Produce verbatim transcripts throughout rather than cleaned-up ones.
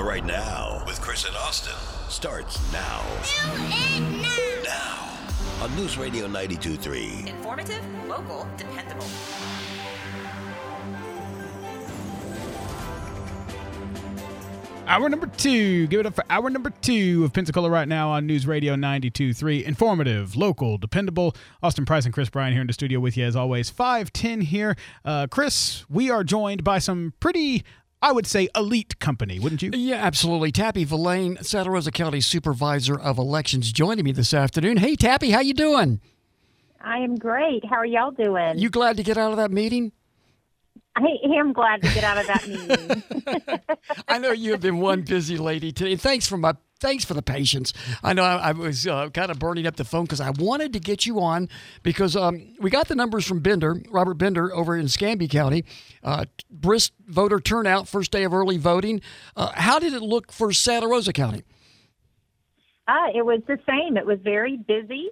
Right Now with Chris and Austin starts now. Now on News Radio ninety-two point three. Informative, local, dependable. Hour number two. Give it up for hour number two of Pensacola Right Now on News Radio ninety-two point three. Informative, local, dependable. Austin Price and Chris Bryan here in the studio with you as always. five ten here. Uh, Chris, we are joined by some pretty, I would say, elite company, wouldn't you? Yeah, absolutely. Tappy Villain, Santa Rosa County Supervisor of Elections, joining me this afternoon. Hey, Tappy, how you doing? I am great. How are y'all doing? You glad to get out of that meeting? I am glad to get out of that meeting. I know you have been one busy lady today. Thanks for my thanks for the patience. I know I, I was uh, kind of burning up the phone because I wanted to get you on because um, we got the numbers from Bender, Robert Bender, over in Escambia County. Uh, brisk voter turnout, first day of early voting. Uh, how did it look for Santa Rosa County? Uh, it was the same. It was very busy.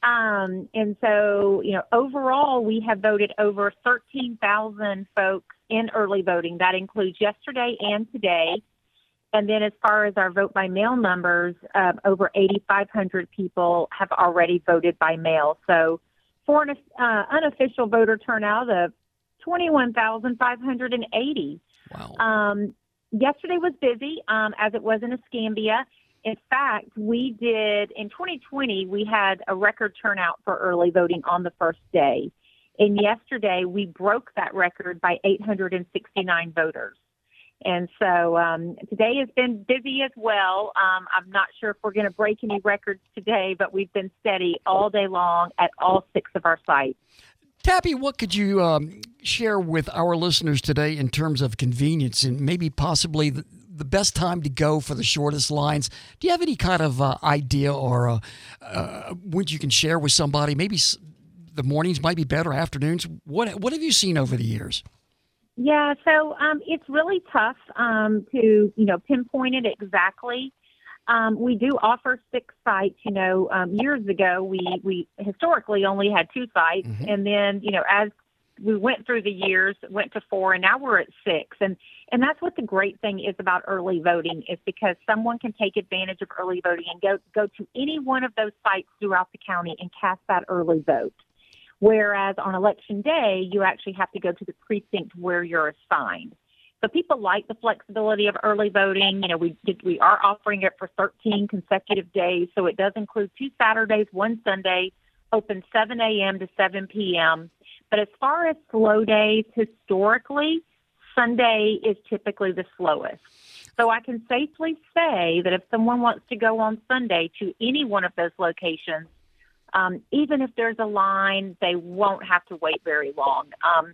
Um, and so, you know, overall, we have voted over thirteen thousand folks in early voting. That includes yesterday and today. And then as far as our vote by mail numbers, uh, over eighty-five hundred people have already voted by mail. So for an uh, unofficial voter turnout of twenty-one thousand five hundred eighty. Wow. Um, yesterday was busy, um, as it was in Escambia. In fact, we did, in twenty twenty, we had a record turnout for early voting on the first day. And yesterday, we broke that record by eight hundred sixty-nine voters. And so um, today has been busy as well. Um, I'm not sure if we're going to break any records today, but we've been steady all day long at all six of our sites. Tappy, what could you um, share with our listeners today in terms of convenience and maybe possibly the, the best time to go for the shortest lines? Do you have any kind of uh, idea or uh, uh, what you can share with somebody? Maybe s- the mornings might be better, afternoons. What What have you seen over the years? Yeah, so um, it's really tough um, to, you know, pinpoint it exactly. Um, we do offer six sites. You know, um, years ago, we, we historically only had two sites. Mm-hmm. And then, you know, as we went through the years, went to four, and now we're at six. And, and that's what the great thing is about early voting, is because someone can take advantage of early voting and go, go to any one of those sites throughout the county and cast that early vote. Whereas on election day, you actually have to go to the precinct where you're assigned. So people like the flexibility of early voting. You know, we did, we are offering it for thirteen consecutive days. So it does include two Saturdays, one Sunday, open seven a.m. to seven p.m. But as far as slow days, historically, Sunday is typically the slowest. So I can safely say that if someone wants to go on Sunday to any one of those locations, um, even if there's a line, they won't have to wait very long. Um,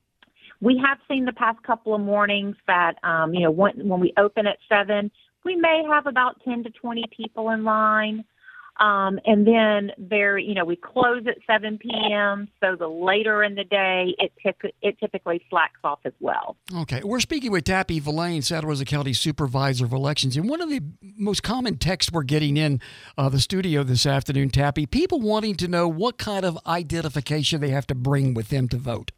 we have seen the past couple of mornings that, um, you know, when, when we open at seven, we may have about ten to twenty people in line. Um, and then there, you know, we close at seven p.m. So the later in the day, it, pick, it typically slacks off as well. Okay. We're speaking with Tappy Villain, Santa Rosa County Supervisor of Elections. And one of the most common texts we're getting in uh, the studio this afternoon, Tappy, people wanting to know what kind of identification they have to bring with them to vote.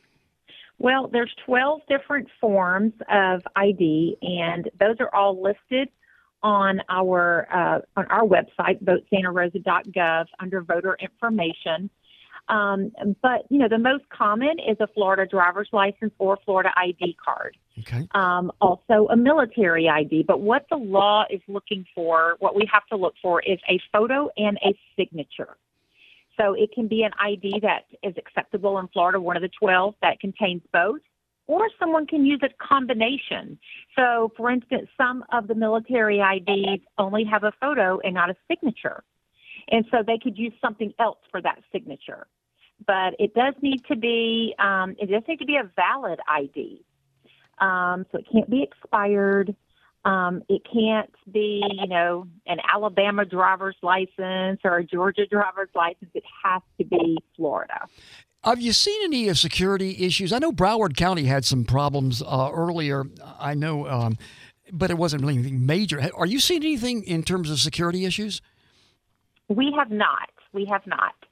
Well, there's twelve different forms of I D, and those are all listed on our uh, on our website, vote santa rosa dot gov, under voter information. Um, but, you know, the most common is a Florida driver's license or Florida I D card. Okay. Um, also a military I D. But what the law is looking for, what we have to look for, is a photo and a signature. So it can be an I D that is acceptable in Florida, one of the twelve that contains both, or someone can use a combination. So, for instance, some of the military I Ds only have a photo and not a signature. And so they could use something else for that signature. But it does need to be, um, it does need to be a valid I D. Um, so it can't be expired. Um, it can't be, you know, an Alabama driver's license or a Georgia driver's license. It has to be Florida. Have you seen any uh, security issues? I know Broward County had some problems uh, earlier. I know, um, but it wasn't really anything major. Are you seeing anything in terms of security issues? We have not. We have not.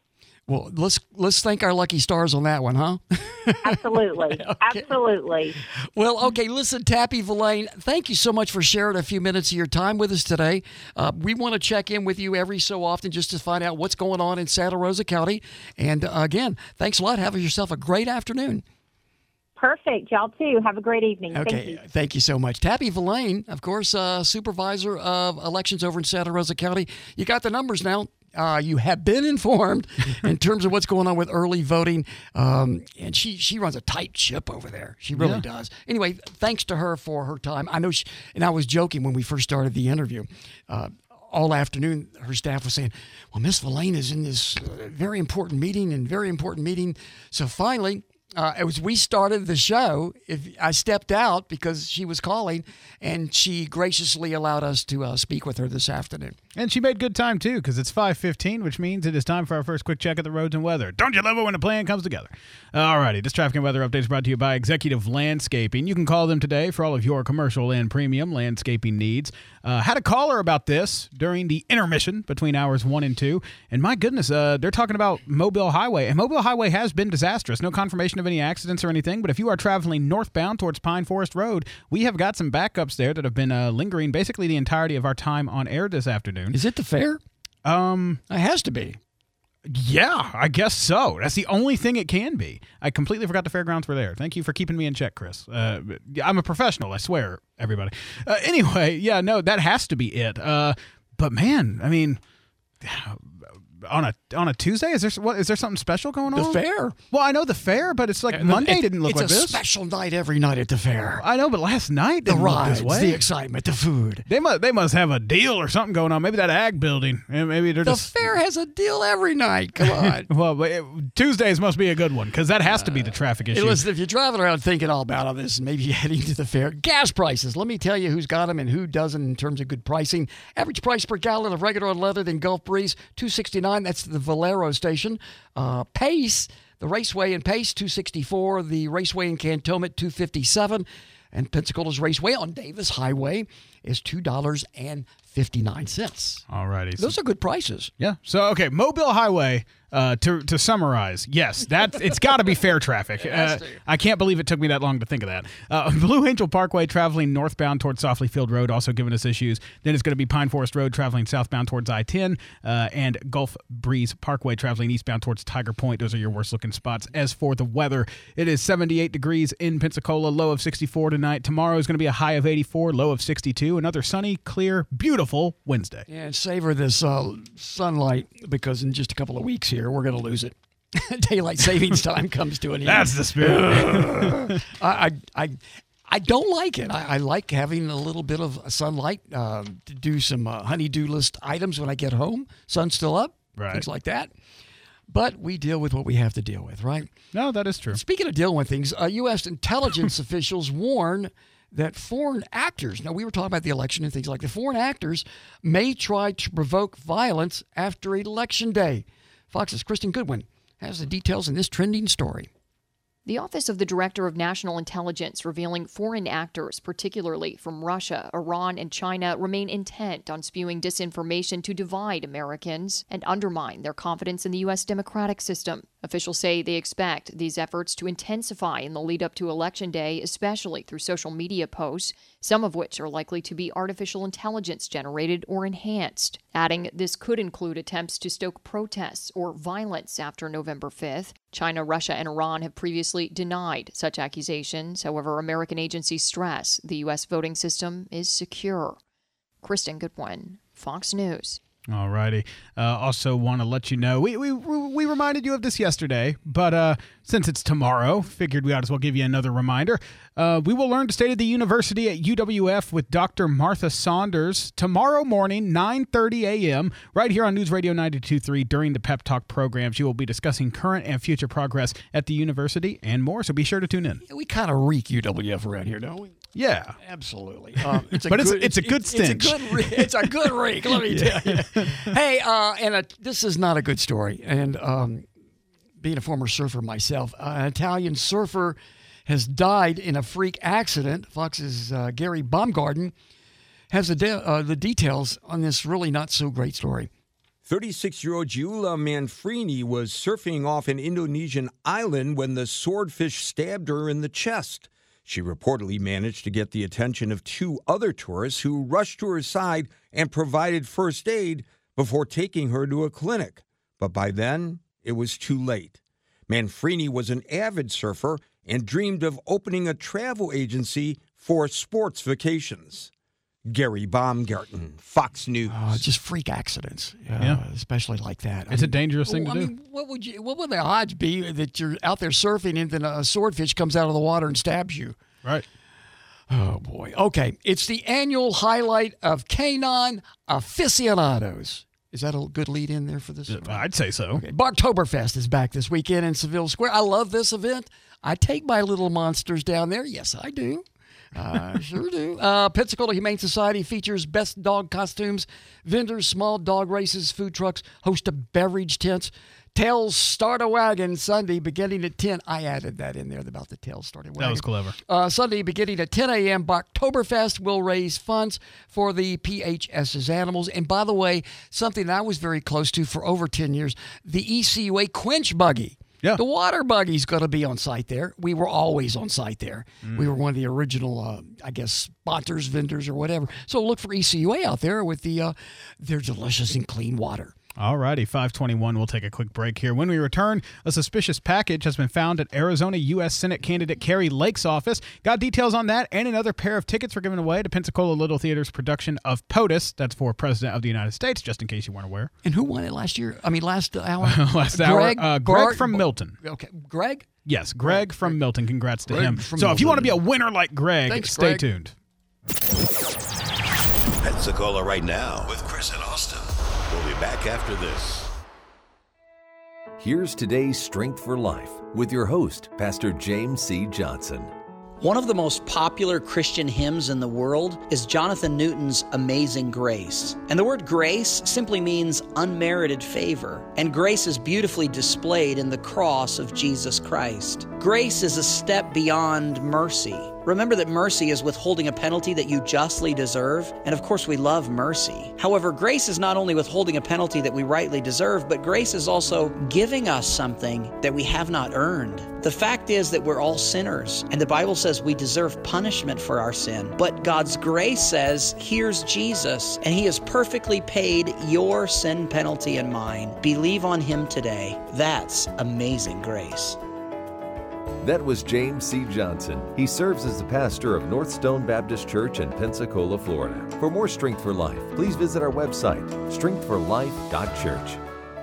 Well, let's let's thank our lucky stars on that one, huh? Absolutely. Okay. Absolutely. Well, okay, listen, Tappy Villain, thank you so much for sharing a few minutes of your time with us today. Uh, we want to check in with you every so often just to find out what's going on in Santa Rosa County. And uh, again, thanks a lot. Have yourself a great afternoon. Perfect. Y'all too. Have a great evening. Okay, Thank you. thank you so much. Tappy Villain, of course, uh, supervisor of elections over in Santa Rosa County. You got the numbers now. Uh, you have been informed in terms of what's going on with early voting. Um, and she, she runs a tight ship over there. She really Yeah. does. Anyway, thanks to her for her time. I know she, and I was joking when we first started the interview. Uh, all afternoon, her staff was saying, well, Miss Villain is in this uh, very important meeting and very important meeting. So finally, Uh, as we started the show, if I stepped out because she was calling, and she graciously allowed us to uh, speak with her this afternoon. And she made good time, too, because it's five fifteen, which means it is time for our first quick check of the roads and weather. Don't you love it when a plan comes together? All righty, this traffic and weather update is brought to you by Executive Landscaping. You can call them today for all of your commercial and premium landscaping needs. Uh, had a caller about this during the intermission between hours one and two, and my goodness, uh, they're talking about Mobile Highway. And Mobile Highway has been disastrous. No confirmation of any accidents or anything, but if you are traveling northbound towards Pine Forest Road, we have got some backups there that have been uh, lingering basically the entirety of our time on air this afternoon. Is it the fair? Um, It has to be. yeah, I guess so. That's the only thing it can be. I completely forgot the fairgrounds were there. Thank you for keeping me in check, Chris. Uh, I'm a professional, I swear, everybody. Uh, anyway, yeah, no, that has to be it. Uh, but man, I mean, on a on a Tuesday, is there what is there something special going on? The fair. Well, I know the fair, but it's like Monday It- didn't look it's like a this. special night every night at the fair. I know, but last night The didn't look rides, this way. the excitement, the food. They must they must have a deal or something going on. Maybe that ag building. And maybe they're The just fair has a deal every night. Come on. well, but it, Tuesdays must be a good one because that has to be the traffic Hey, issue. listen, if you're driving around thinking all about all this and maybe heading to the fair, gas prices. Let me tell you who's got them and who doesn't in terms of good pricing. Average price per gallon of regular unleaded in Gulf Breeze, two sixty-nine. That's the Valero station. Uh, Pace, the Raceway in Pace, two sixty-four. The Raceway in Cantonment, two fifty-seven. And Pensacola's Raceway on Davis Highway is two dollars and fifty-nine cents. All righty. Those are good prices. Yeah. So okay, Mobile Highway. Uh, to to summarize, yes, that it's got to be fair traffic. Uh, I can't believe it took me that long to think of that. Uh, Blue Angel Parkway traveling northbound towards Softly Field Road also giving us issues. Then it's going to be Pine Forest Road traveling southbound towards I ten, uh, and Gulf Breeze Parkway traveling eastbound towards Tiger Point. Those are your worst looking spots. As for the weather, it is seventy-eight degrees in Pensacola, low of sixty-four tonight. Tomorrow is going to be a high of eighty-four, low of sixty-two. Another sunny, clear, beautiful Wednesday. Yeah, and savor this uh, sunlight because in just a couple of weeks here, we're going to lose it. Daylight savings time comes to an end. That's the spirit. I, I, I, I don't like it. I, I like having a little bit of sunlight uh, to do some uh, honey-do list items when I get home. Sun's still up, Right. things like that. But we deal with what we have to deal with, right? No, that is true. Speaking of dealing with things, uh, U S intelligence officials warn that foreign actors, now we were talking about the election and things like that, foreign actors may try to provoke violence after Election Day. Fox's Kristen Goodwin has the details in this trending story. The Office of the Director of National Intelligence revealing foreign actors, particularly from Russia, Iran, and China, remain intent on spewing disinformation to divide Americans and undermine their confidence in the U S democratic system. Officials say they expect these efforts to intensify in the lead up to Election Day, especially through social media posts, some of which are likely to be artificial intelligence generated or enhanced. Adding this could include attempts to stoke protests or violence after November fifth. China, Russia, and Iran have previously denied such accusations. However, American agencies stress the U S voting system is secure. Kristen Goodwin, Fox News. All righty. Uh, also want to let you know, we, we we reminded you of this yesterday, but uh, since it's tomorrow, figured we ought as well give you another reminder. Uh, we will learn the state of the university at U W F with Doctor Martha Saunders tomorrow morning, nine thirty a.m., right here on News Radio ninety-two point three during the Pep Talk program. She will be discussing current and future progress at the university and more, so be sure to tune in. We kind of reek U W F around here, don't we? Yeah. Absolutely. Um, it's a But it's- good, it's a good stench. It's a good, re- it's a good reek, let me tell you. Hey, uh, and a, this is not a good story. And um, being a former surfer myself, uh, an Italian surfer has died in a freak accident. Fox's uh, Gary Baumgarten has the, de- uh, the details on this really not so great story. thirty-six-year-old Giulia Manfrini was surfing off an Indonesian island when the swordfish stabbed her in the chest. She reportedly managed to get the attention of two other tourists who rushed to her side and provided first aid before taking her to a clinic. But by then, it was too late. Manfrini was an avid surfer and dreamed of opening a travel agency for sports vacations. Gary Baumgarten, Fox News. Uh, just freak accidents, uh, Yeah. especially like that. I It's mean, a dangerous thing to I do. mean, what would you? What would the odds be that you're out there surfing and then a swordfish comes out of the water and stabs you? Right. Oh boy. Okay, it's the annual highlight of Canine Aficionados. Is that a good lead in there for this? I'd say so. Okay. Barktoberfest is back this weekend in Seville Square. I love this event. I take my little monsters down there. Yes, I do. I sure do. Uh, Pensacola Humane Society features best dog costumes, vendors, small dog races, food trucks, host of beverage tents. Tails Start a Wagon Sunday beginning at ten. I added that in there about the Tails Start a Wagon. That was clever. Uh, Sunday beginning at ten a.m. Barktoberfest will raise funds for the P H S's animals. And by the way, something I was very close to for over ten years, the E C U A Quench Buggy. Yeah. The water buggy's going to be on site there. We were always on site there. Mm. We were one of the original, uh, I guess, sponsors, vendors, or whatever. So look for E C U A out there with the uh, their delicious and clean water. All righty, five twenty-one. We'll take a quick break here. When we return, a suspicious package has been found at Arizona U S Senate candidate Kari Lake's office. Got details on that and another pair of tickets we're giving away to Pensacola Little Theater's production of POTUS. That's for President of the United States, just in case you weren't aware. And who won it last year? I mean, last hour? last Greg, hour. Uh, Greg Bart, from Milton. Okay, Greg? Yes, Greg from Greg. Milton. Congrats to Greg him. from So if you want to be Milton. a winner like Greg, Thanks, stay Greg. tuned. Pensacola right now with Chris and Austin. We'll be back after this. Here's today's Strength for Life with your host, Pastor James C. Johnson. One of the most popular Christian hymns in the world is Jonathan Newton's Amazing Grace. And the word grace simply means unmerited favor. And grace is beautifully displayed in the cross of Jesus Christ. Grace is a step beyond mercy. Remember that mercy is withholding a penalty that you justly deserve. And of course, we love mercy. However, grace is not only withholding a penalty that we rightly deserve, but grace is also giving us something that we have not earned. The fact is that we're all sinners, and the Bible says we deserve punishment for our sin. But God's grace says, here's Jesus, and He has perfectly paid your sin penalty and mine. Believe on Him today. That's amazing grace. That was James C. Johnson. He serves as the pastor of North Stone Baptist Church in Pensacola, Florida. For more Strength for Life, please visit our website, strength for life dot church.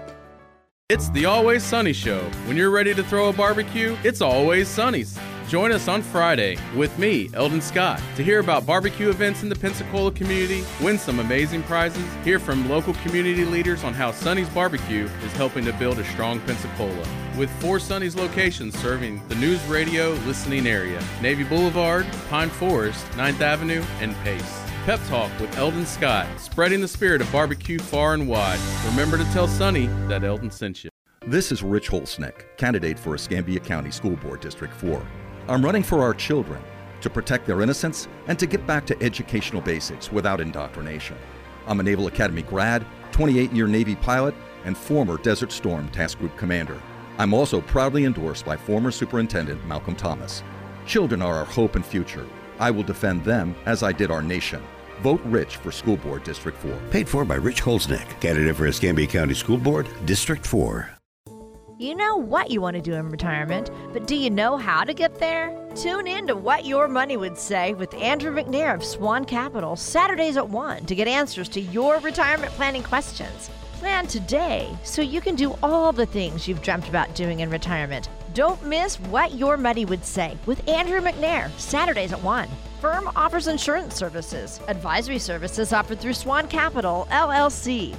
It's the Always Sunny Show. When you're ready to throw a barbecue, it's Always Sunny's. Join us on Friday with me, Eldon Scott, to hear about barbecue events in the Pensacola community, win some amazing prizes, hear from local community leaders on how Sunny's Barbecue is helping to build a strong Pensacola. With four Sunny's locations serving the news radio listening area, Navy Boulevard, Pine Forest, ninth Avenue, and Pace. Pep Talk with Eldon Scott, spreading the spirit of barbecue far and wide. Remember to tell Sunny that Eldon sent you. This is Rich Holsnick, candidate for Escambia County School Board District four. I'm running for our children, to protect their innocence and to get back to educational basics without indoctrination. I'm a Naval Academy grad, twenty-eight-year Navy pilot, and former Desert Storm Task Group commander. I'm also proudly endorsed by former Superintendent Malcolm Thomas. Children are our hope and future. I will defend them as I did our nation. Vote Rich for School Board District four. Paid for by Rich Holznick, candidate for Escambia County School Board, District four. You know what you want to do in retirement, but do you know how to get there? Tune in to What Your Money Would Say with Andrew McNair of Swan Capital, Saturdays at one, to get answers to your retirement planning questions. Plan today so you can do all the things you've dreamt about doing in retirement. Don't miss What Your Money Would Say with Andrew McNair, Saturdays at one. Firm offers insurance services. Advisory services offered through Swan Capital, L L C.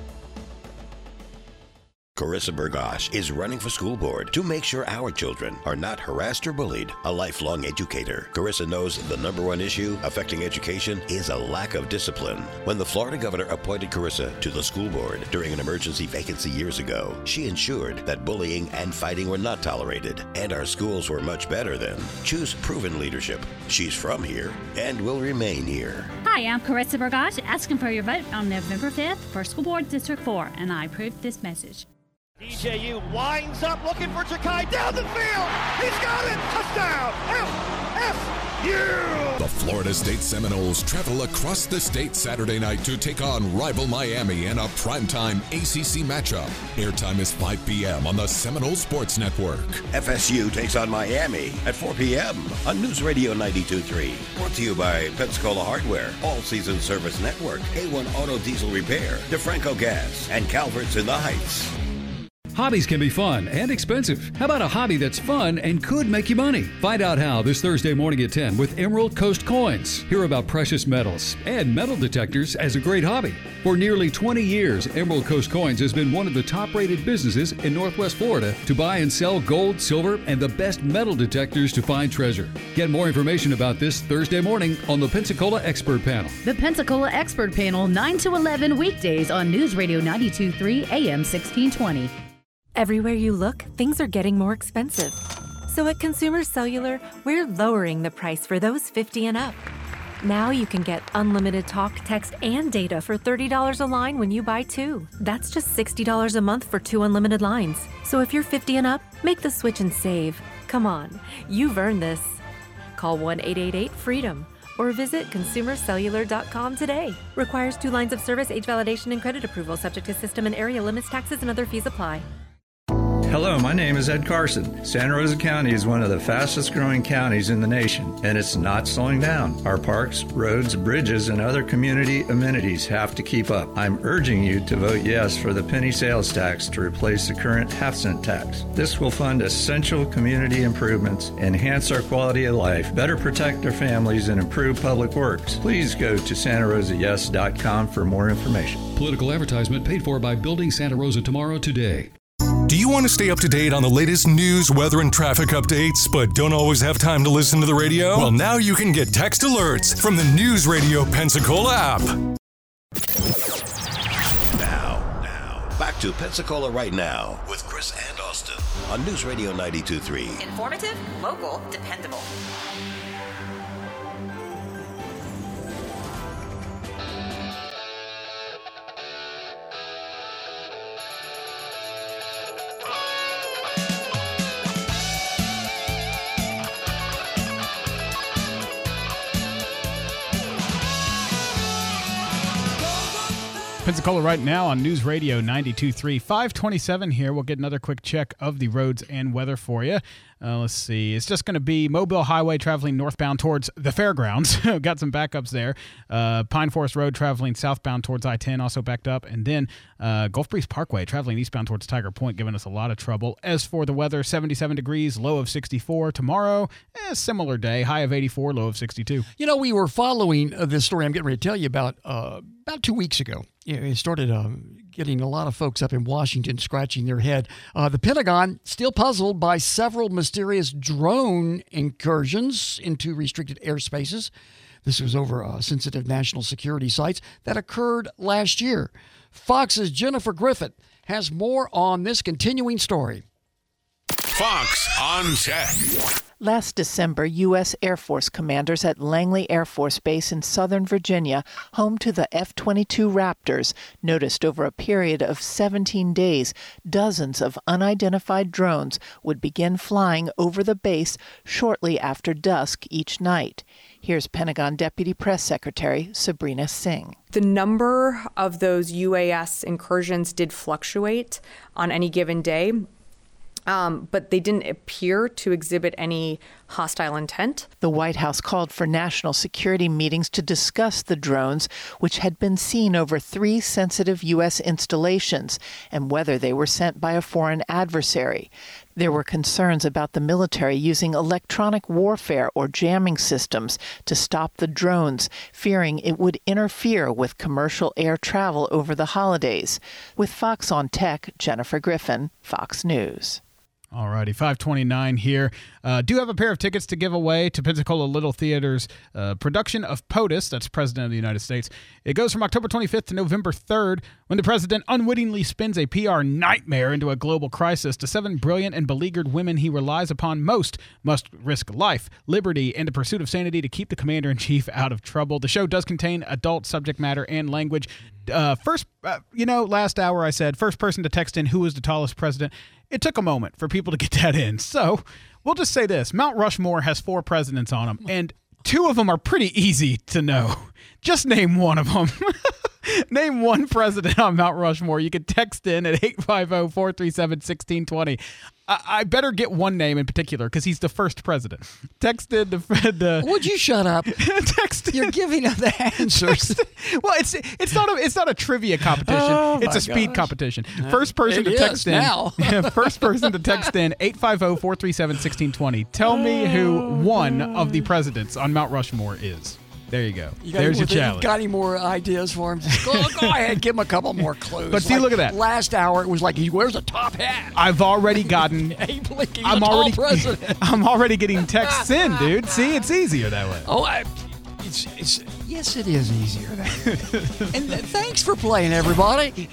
Carissa Bergosh is running for school board to make sure our children are not harassed or bullied. A lifelong educator, Carissa knows the number one issue affecting education is a lack of discipline. When the Florida governor appointed Carissa to the school board during an emergency vacancy years ago, she ensured that bullying and fighting were not tolerated, and our schools were much better then. Choose proven leadership. She's from here and will remain here. Hi, I'm Carissa Burgage, asking for your vote on November fifth for School Board District four, and I approve this message. D J U winds up looking for Jakai down the field. He's got it. Touchdown. F F U. The Florida State Seminoles travel across the state Saturday night to take on rival Miami in a primetime A C C matchup. Airtime is five p.m. on the Seminole Sports Network. F S U takes on Miami at four p.m. on News Radio ninety-two point three. Brought to you by Pensacola Hardware, All Season Service Network, A one Auto Diesel Repair, DeFranco Gas, and Calvert's in the Heights. Hobbies can be fun and expensive. How about a hobby that's fun and could make you money? Find out how this Thursday morning at ten with Emerald Coast Coins. Hear about precious metals and metal detectors as a great hobby. For nearly twenty years, Emerald Coast Coins has been one of the top-rated businesses in Northwest Florida to buy and sell gold, silver, and the best metal detectors to find treasure. Get more information about this Thursday morning on the Pensacola Expert Panel. The Pensacola Expert Panel, nine to eleven weekdays on News Radio ninety-two point three A M sixteen twenty. Everywhere you look, things are getting more expensive. So at Consumer Cellular, we're lowering the price for those fifty and up. Now you can get unlimited talk, text, and data for thirty dollars a line when you buy two. That's just sixty dollars a month for two unlimited lines. So if you're fifty and up, make the switch and save. Come on, you've earned this. Call one eight eight eight FREEDOM or visit consumer cellular dot com today. Requires two lines of service, age validation, and credit approval, subject to system and area limits, taxes, and other fees apply. Hello, my name is Ed Carson. Santa Rosa County is one of the fastest growing counties in the nation, and it's not slowing down. Our parks, roads, bridges, and other community amenities have to keep up. I'm urging you to vote yes for the penny sales tax to replace the current half cent tax. This will fund essential community improvements, enhance our quality of life, better protect our families, and improve public works. Please go to santa rosa yes dot com for more information. Political advertisement paid for by Building Santa Rosa Tomorrow Today. Do you want to stay up to date on the latest news, weather, and traffic updates, but don't always have time to listen to the radio? Well, now you can get text alerts from the News Radio Pensacola app. Now, now, back to Pensacola Right Now with Chris and Austin on News Radio ninety-two point three. Informative, local, dependable. Pensacola Right Now on News Radio ninety-two point three. five twenty-seven here. We'll get another quick check of the roads and weather for you. Uh, let's see. It's just going to be Mobile Highway traveling northbound towards the fairgrounds. Got some backups there. Uh, Pine Forest Road traveling southbound towards I ten, also backed up. And then uh, Gulf Breeze Parkway traveling eastbound towards Tiger Point, giving us a lot of trouble. As for the weather, seventy-seven degrees, low of sixty-four. Tomorrow, eh, similar day, high of eighty-four, low of sixty-two. You know, we were following uh, this story I'm getting ready to tell you about uh, about two weeks ago. You know, it started uh, getting a lot of folks up in Washington scratching their head. Uh, the Pentagon still puzzled by several mysterious drone incursions into restricted airspaces. This was over uh, sensitive national security sites that occurred last year. Fox's Jennifer Griffith has more on this continuing story. Fox on Tech. Last December, U S Air Force commanders at Langley Air Force Base in Southern Virginia, home to the F twenty-two Raptors, noticed over a period of seventeen days, dozens of unidentified drones would begin flying over the base shortly after dusk each night. Here's Pentagon Deputy Press Secretary Sabrina Singh. The number of those U A S incursions did fluctuate on any given day. Um, but they didn't appear to exhibit any hostile intent. The White House called for national security meetings to discuss the drones, which had been seen over three sensitive U S installations, and whether they were sent by a foreign adversary. There were concerns about the military using electronic warfare or jamming systems to stop the drones, fearing it would interfere with commercial air travel over the holidays. With Fox on Tech, Jennifer Griffin, Fox News. Alrighty, five twenty-nine here. Uh, do have a pair of tickets to give away to Pensacola Little Theater's uh, production of POTUS, that's President of the United States. It goes from October twenty-fifth to November third, when the president unwittingly spins a P R nightmare into a global crisis. The seven brilliant and beleaguered women he relies upon most must risk life, liberty, and the pursuit of sanity to keep the commander-in-chief out of trouble. The show does contain adult subject matter and language. Uh, first, uh, you know, last hour I said first person to text in who was the tallest president. It took a moment for people to get that in. So we'll just say this. Mount Rushmore has four presidents on them, and two of them are pretty easy to know. Just name one of them. Name one president on Mount Rushmore. You can text in at eight five zero, four three seven, one six two zero. I, I better get one name in particular because he's the first president. Text in the... the Would you shut up? text You're giving up the answers. Text, well, it's it's not a it's not a trivia competition. Oh, it's my a speed gosh. competition. First person It to text is in. now. First person to text in eight five zero, four three seven, one six two zero. Tell me who one of the presidents on Mount Rushmore is. There you go. You got There's any your more, challenge. Got any more ideas for him? Just go, go ahead, give him a couple more clues. But see, Like look at that. Last hour, it was like he wears a top hat. I've already gotten. Hey, Blake, he's I'm a tall already. president. I'm already getting texts in, dude. See, it's easier that way. Oh, I, it's it's yes, it is easier that way. And th- thanks for playing, everybody.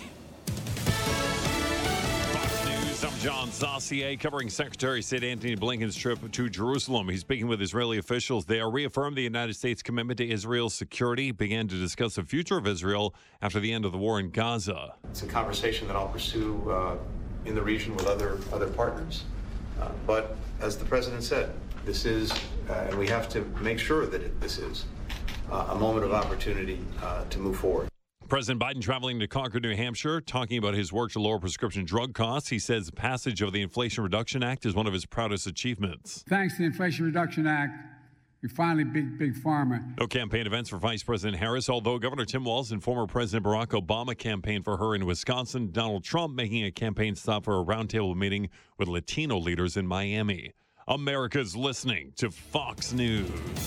I'm John Saucier, covering Secretary of State Antony Blinken's trip to Jerusalem. He's speaking with Israeli officials there, reaffirmed the United States' commitment to Israel's security, began to discuss the future of Israel after the end of the war in Gaza. It's a conversation that I'll pursue uh, in the region with other other partners. Uh, but as the president said, this is, uh, and we have to make sure that it, this is uh, a moment of opportunity uh, to move forward. President Biden traveling to Concord, New Hampshire, talking about his work to lower prescription drug costs. He says the passage of the Inflation Reduction Act is one of his proudest achievements. Thanks to the Inflation Reduction Act, we finally beat Big Pharma. No campaign events for Vice President Harris, although Governor Tim Walz and former President Barack Obama campaigned for her in Wisconsin. Donald Trump making a campaign stop for a roundtable meeting with Latino leaders in Miami. America's listening to Fox News.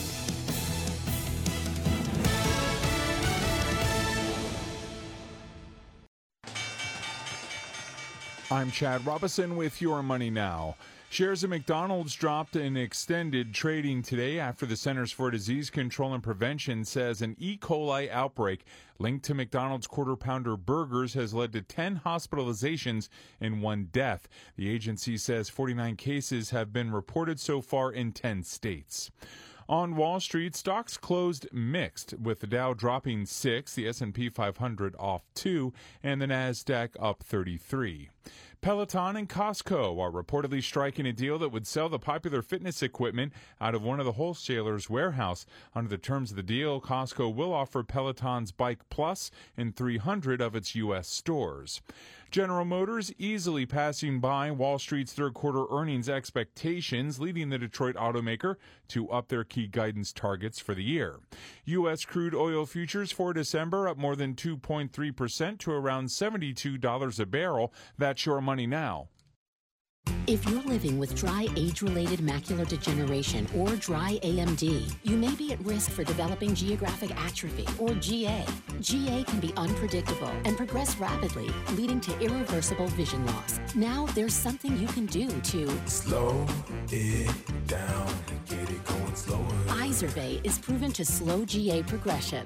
I'm Chad Robinson with Your Money Now. Shares of McDonald's dropped in extended trading today after the Centers for Disease Control and Prevention says an E. coli outbreak linked to McDonald's Quarter Pounder burgers has led to ten hospitalizations and one death. The agency says forty-nine cases have been reported so far in ten states. On Wall Street, stocks closed mixed, with the Dow dropping six, the S and P five hundred off two, and the Nasdaq up thirty-three. Peloton and Costco are reportedly striking a deal that would sell the popular fitness equipment out of one of the wholesalers' warehouse. Under the terms of the deal, Costco will offer Peloton's Bike Plus in three hundred of its U S stores. General Motors easily passing by Wall Street's third quarter earnings expectations, leading the Detroit automaker to up their key guidance targets for the year. U S crude oil futures for December up more than two point three percent to around seventy-two dollars a barrel. That's Your Money Now. If you're living with dry age-related macular degeneration or dry A M D, you may be at risk for developing geographic atrophy or G A. G A can be unpredictable and progress rapidly, leading to irreversible vision loss. Now there's something you can do to slow it down, get it going slower. Izervay is proven to slow G A progression.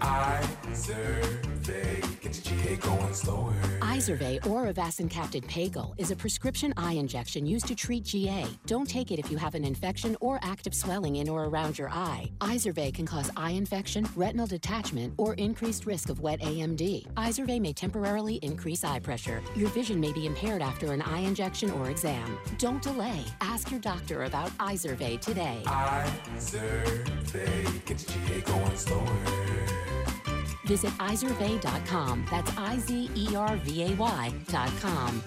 Izervay, get your G A going slower. Izervay or avacincaptad pagel is a prescription eye injection used to treat G A. Don't take it if you have an infection or active swelling in or around your eye. Izervay can cause eye infection, retinal detachment, or increased risk of wet A M D. Izervay may temporarily increase eye pressure. Your vision may be impaired after an eye injection or exam. Don't delay. Ask your doctor about Izervay today. Izervay, get your G A going slower. Visit izervay dot com. That's I Z E R V A Y dot com.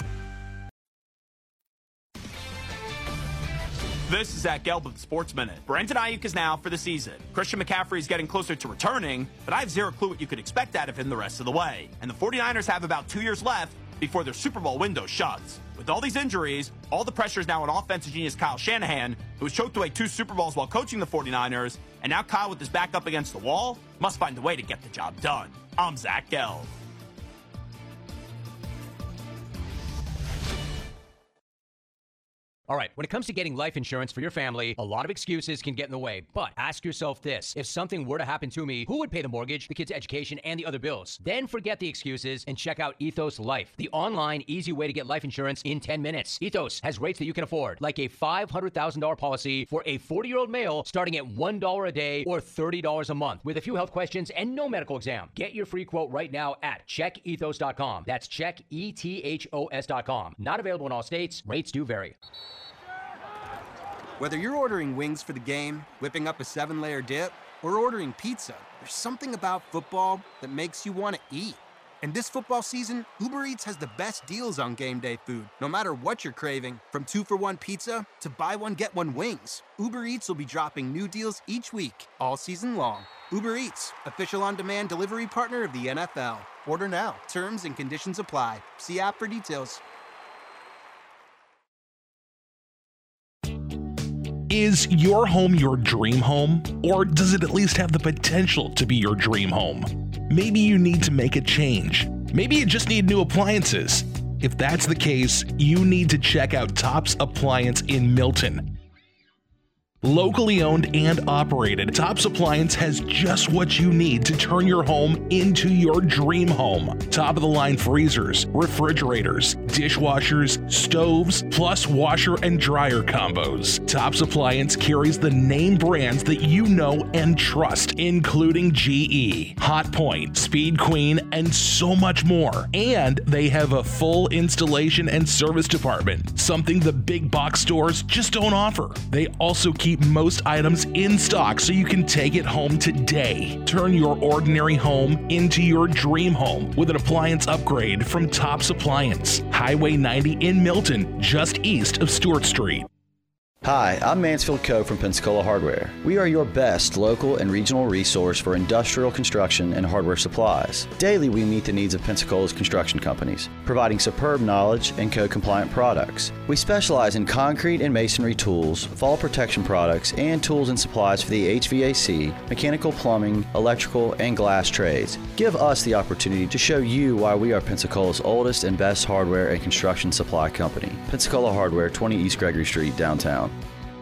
This is Zach Gelb with the Sports Minute. Brandon Ayuk is now for the season. Christian McCaffrey is getting closer to returning, but I have zero clue what you could expect out of him the rest of the way. And the 49ers have about two years left before their Super Bowl window shuts. With all these injuries, all the pressure is now on offensive genius Kyle Shanahan, who was choked away two Super Bowls while coaching the 49ers, and now Kyle, with his back up against the wall, must find a way to get the job done. I'm Zach Gelb. All right, when it comes to getting life insurance for your family, a lot of excuses can get in the way. But ask yourself this. If something were to happen to me, who would pay the mortgage, the kids' education, and the other bills? Then forget the excuses and check out Ethos Life, the online, easy way to get life insurance in ten minutes. Ethos has rates that you can afford, like a five hundred thousand dollars policy for a forty-year-old male starting at one dollar a day or thirty dollars a month with a few health questions and no medical exam. Get your free quote right now at check ethos dot com. That's check E T H O S dot com. Not available in all states. Rates do vary. Whether you're ordering wings for the game, whipping up a seven-layer dip, or ordering pizza, there's something about football that makes you want to eat. And this football season, Uber Eats has the best deals on game day food, no matter what you're craving. From two-for-one pizza to buy-one, get-one wings, Uber Eats will be dropping new deals each week, all season long. Uber Eats, official on-demand delivery partner of the N F L. Order now. Terms and conditions apply. See app for details. Is your home your dream home? Or does it at least have the potential to be your dream home? Maybe you need to make a change. Maybe you just need new appliances. If that's the case, you need to check out Tops Appliance in Milton. Locally owned and operated, Tops Appliance has just what you need to turn your home into your dream home. Top-of-the-line freezers, refrigerators, dishwashers, stoves, plus washer and dryer combos. Tops Appliance carries the name brands that you know and trust, including G E, Hotpoint, Speed Queen, and so much more. And they have a full installation and service department, something the big box stores just don't offer. They also keep Keep most items in stock so you can take it home today. Turn your ordinary home into your dream home with an appliance upgrade from Tops Appliance. Highway ninety in Milton, just east of Stewart Street. Hi, I'm Mansfield Coe from Pensacola Hardware. We are your best local and regional resource for industrial construction and hardware supplies. Daily, we meet the needs of Pensacola's construction companies, providing superb knowledge and code-compliant products. We specialize in concrete and masonry tools, fall protection products, and tools and supplies for the H V A C, mechanical, plumbing, electrical, and glass trades. Give us the opportunity to show you why we are Pensacola's oldest and best hardware and construction supply company. Pensacola Hardware, twenty East Gregory Street, downtown.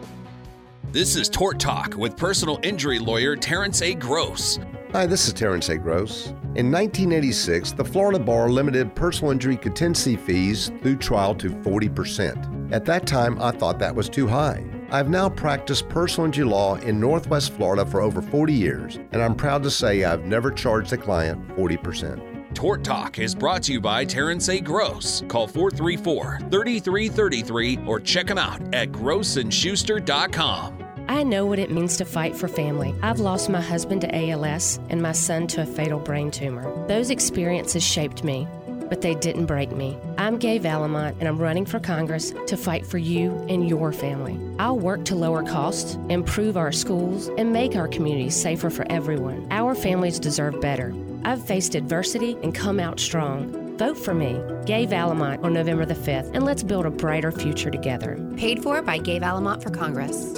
This is Tort Talk with personal injury lawyer Terrence A. Gross. Hi, this is Terrence A. Gross. In nineteen eighty-six, the Florida Bar limited personal injury contingency fees through trial to forty percent. At that time, I thought that was too high. I've now practiced personal injury law in Northwest Florida for over forty years, and I'm proud to say I've never charged a client forty percent. Tort Talk is brought to you by Terrence A. Gross. Call four three four, three three three three or check him out at gross and schuster dot com. I know what it means to fight for family. I've lost my husband to A L S and my son to a fatal brain tumor. Those experiences shaped me, but they didn't break me. I'm Gay Valamont, and I'm running for Congress to fight for you and your family. I'll work to lower costs, improve our schools, and make our communities safer for everyone. Our families deserve better. I've faced adversity and come out strong. Vote for me, Gay Valamont, on November the fifth, and let's build a brighter future together. Paid for by Gay Valamont for Congress.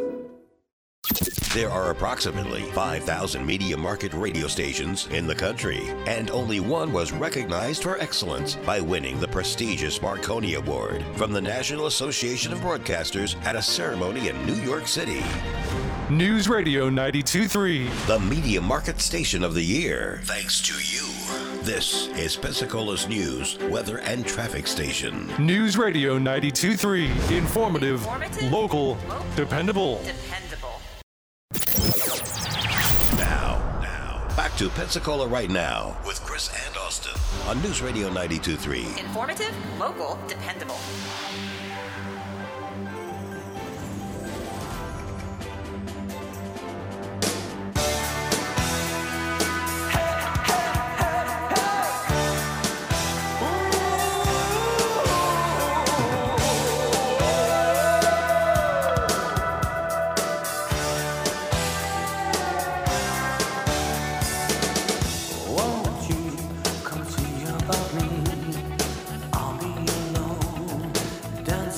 There are approximately five thousand media market radio stations in the country, and only one was recognized for excellence by winning the prestigious Marconi Award from the National Association of Broadcasters at a ceremony in New York City. News Radio ninety-two point three. The Media Market Station of the Year, thanks to you. This is Pensacola's news, weather, and traffic station. News Radio ninety-two point three. Informative, Informative local, local, dependable. Dependable. Now, now, back to Pensacola Right Now with Chris and Austin on News Radio ninety-two point three. Informative, local, dependable. Down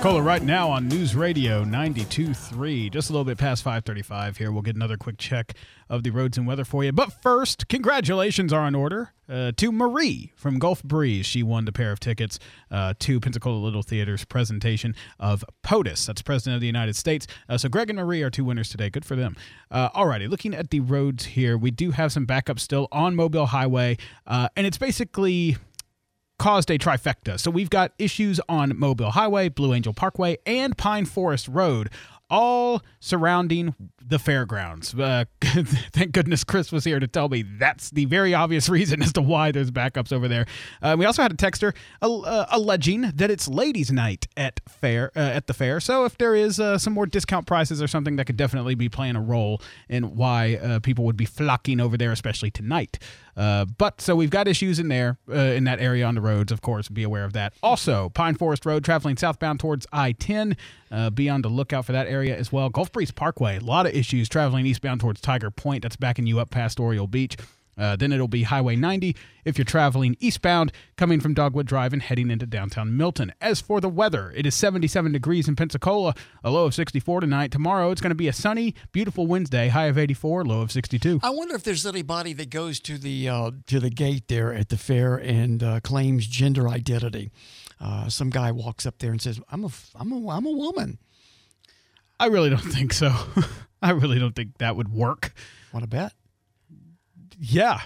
Pensacola right now on News Radio ninety-two point three. Just a little bit past five thirty-five here. We'll get another quick check of the roads and weather for you. But first, congratulations are in order uh, to Marie from Gulf Breeze. She won the pair of tickets uh, to Pensacola Little Theater's presentation of POTUS. That's President of the United States. Uh, so Greg and Marie are two winners today. Good for them. Uh, alrighty, looking at the roads here, we do have some backup still on Mobile Highway. Uh, and it's basically caused a trifecta. So we've got issues on Mobile Highway, Blue Angel Parkway, and Pine Forest Road, all surrounding the fairgrounds. Uh, thank goodness Chris was here to tell me that's the very obvious reason as to why there's backups over there. Uh, we also had a texter uh, alleging that it's ladies' night at fair uh, at the fair. So if there is uh, some more discount prices or something, that could definitely be playing a role in why uh, people would be flocking over there, especially tonight. Uh, but so we've got issues in there, uh, in that area on the roads, of course, be aware of that. Also, Pine Forest Road, traveling southbound towards I ten, uh, be on the lookout for that area as well. Gulf Breeze Parkway, a lot of issues traveling eastbound towards Tiger Point. That's backing you up past Oriole Beach. Uh, then it'll be Highway ninety if you're traveling eastbound, coming from Dogwood Drive and heading into downtown Milton. As for the weather, it is seventy-seven degrees in Pensacola, a low of sixty-four tonight. Tomorrow, it's going to be a sunny, beautiful Wednesday, high of eighty-four, low of sixty-two. I wonder if there's anybody that goes to the uh, to the gate there at the fair and uh, claims gender identity. Uh, some guy walks up there and says, "I'm a, I'm a, I'm a woman." I really don't think so. I really don't think that would work. Want to bet? Yeah.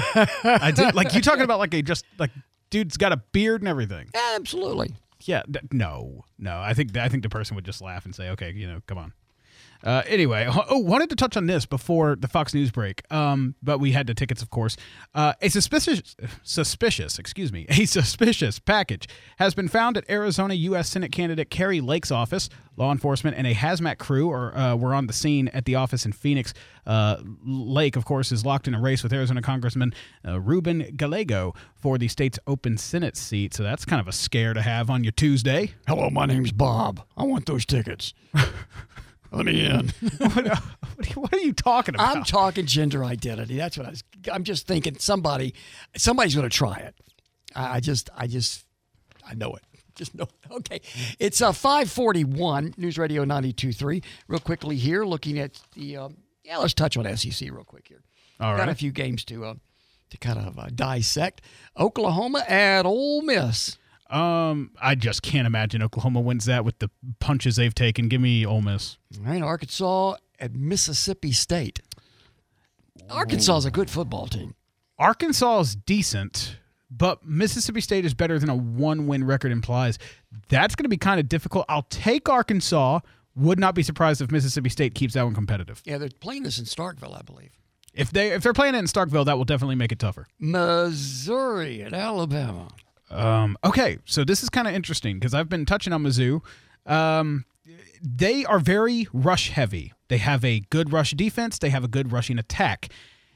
I did. Like, you talking about like a just like dude's got a beard and everything. Absolutely. Yeah. Th- no, no. I think I think the person would just laugh and say, okay, you know, come on. Uh, anyway, oh, wanted to touch on this before the Fox News break, um, but we had the tickets, of course. Uh, a suspicious, suspicious, excuse me, a suspicious package has been found at Arizona U S Senate candidate Kari Lake's office. Law enforcement and a hazmat crew are, uh, were on the scene at the office in Phoenix. Uh, Lake, of course, is locked in a race with Arizona Congressman uh, Ruben Gallego for the state's open Senate seat, so that's kind of a scare to have on your Tuesday. Hello, my name's Bob. I want those tickets. Let me in. what, uh, what, are you, what are you talking about? I'm talking gender identity. That's what I was. I'm just thinking somebody, somebody's going to try it. I, I just, I just, I know it. Just know it. Okay, it's uh, five forty-one. News Radio ninety-two point three. Real quickly here, looking at the. Um, yeah, let's touch on S E C real quick here. All right. Got a few games to uh, to kind of uh, dissect. Oklahoma at Ole Miss. Um, I just can't imagine Oklahoma wins that with the punches they've taken. Give me Ole Miss. All right, Arkansas at Mississippi State. Arkansas is a good football team. Arkansas is decent, but Mississippi State is better than a one-win record implies. That's going to be kind of difficult. I'll take Arkansas. Would not be surprised if Mississippi State keeps that one competitive. Yeah, they're playing this in Starkville, I believe. If they if they're playing it in Starkville, that will definitely make it tougher. Missouri at Alabama. Um, okay, so this is kind of interesting because I've been touching on Mizzou. Um, they are very rush heavy. They have a good rush defense. They have a good rushing attack.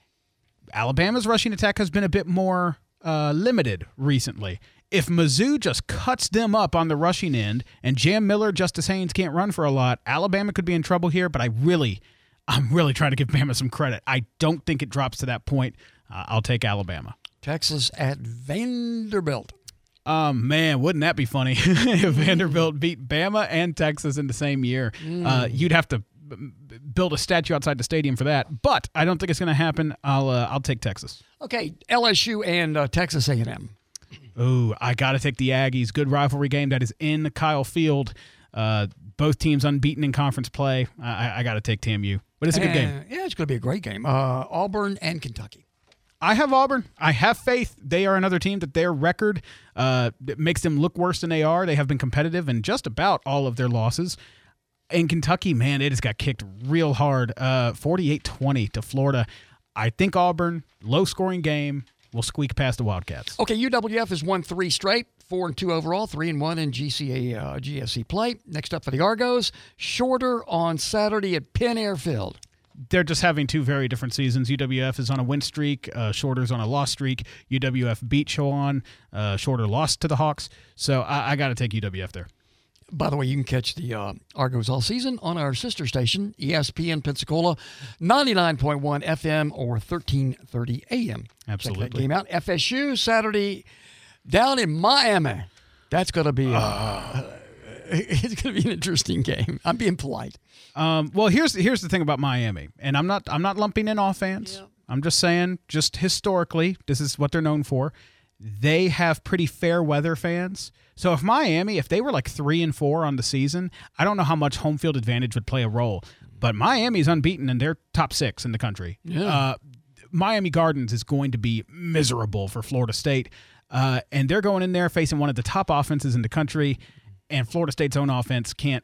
Alabama's rushing attack has been a bit more uh, limited recently. If Mizzou just cuts them up on the rushing end and Jam Miller, Justice Haynes can't run for a lot, Alabama could be in trouble here, but I really, I'm really trying to give Bama some credit. I don't think it drops to that point. Uh, I'll take Alabama. Texas at Vanderbilt. Um, man, wouldn't that be funny if Vanderbilt beat Bama and Texas in the same year? Mm. Uh, you'd have to b- build a statue outside the stadium for that, but I don't think it's going to happen. I'll uh, I'll take Texas. Okay, L S U and uh, Texas A and M. Ooh, I got to take the Aggies. Good rivalry game that is in Kyle Field. Uh, both teams unbeaten in conference play. I, I got to take T M U, but it's a good uh, game. Yeah, it's going to be a great game. Uh, Auburn and Kentucky. I have Auburn. I have faith. They are another team that their record uh, makes them look worse than they are. They have been competitive in just about all of their losses. In Kentucky, man, it has got kicked real hard. Uh, forty-eight twenty to Florida. I think Auburn, low-scoring game, will squeak past the Wildcats. Okay, U W F has won three straight, four and two overall, three and one in G C A uh, G S C play. Next up for the Argos, Shorter on Saturday at Penn Air Field. They're just having two very different seasons. U W F is on a win streak. Uh, Shorter's on a loss streak. U W F beat Chowan. Uh, Shorter lost to the Hawks. So I, I got to take U W F there. By the way, you can catch the uh, Argos all season on our sister station, E S P N Pensacola, ninety-nine point one F M or thirteen thirty A M. Absolutely. Check that game out. F S U Saturday down in Miami. That's going to be uh, uh, It's going to be an interesting game. I'm being polite. Um, well, here's here's the thing about Miami, and I'm not I'm not lumping in all fans. Yeah. I'm just saying, just historically, this is what they're known for. They have pretty fair weather fans. So if Miami, if they were like three and four on the season, I don't know how much home field advantage would play a role. But Miami's unbeaten and they're top six in the country. Yeah. Uh, Miami Gardens is going to be miserable for Florida State. Uh, and they're going in there facing one of the top offenses in the country. And Florida State's own offense can't